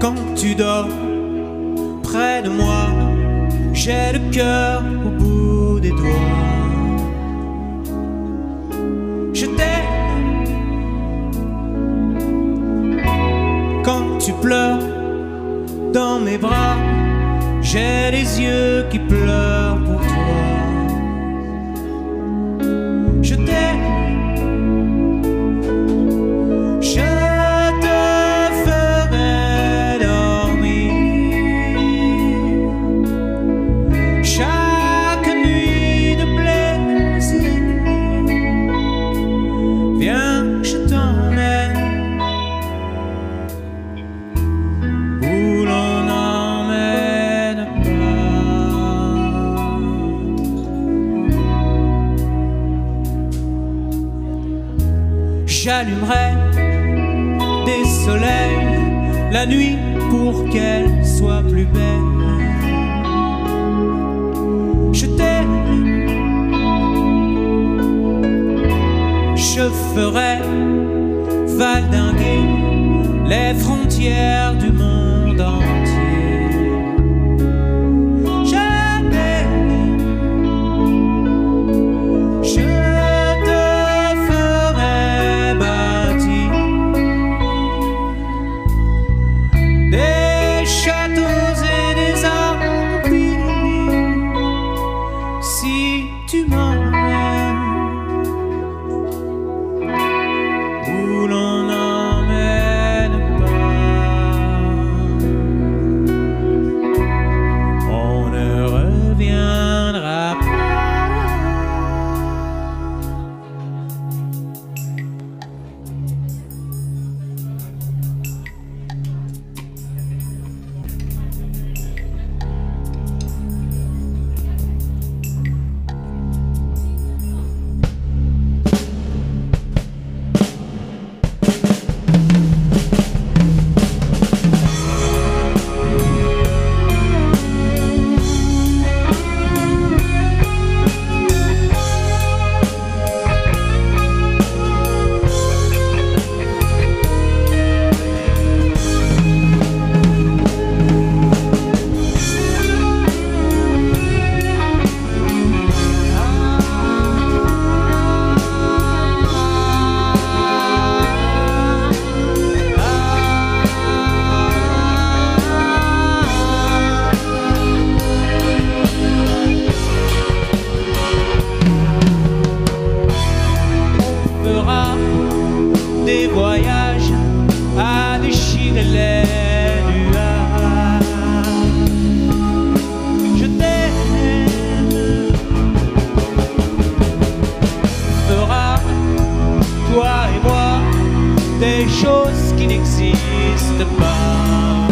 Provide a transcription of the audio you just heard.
Quand tu dors près de moi, j'ai le cœur au bout des doigts. Je t'aime. Quand tu pleures dans mes bras, j'ai les yeux qui pleurent pour toi. Je t'aime. J'allumerai des soleils la nuit pour qu'elle soit plus belle. Je t'aime. Je ferai valdinguer les frontières du monde entier. Je t'aime. Des voyages à déchirer les nuages. Je t'aime. Fera, toi et moi, des choses qui n'existent pas.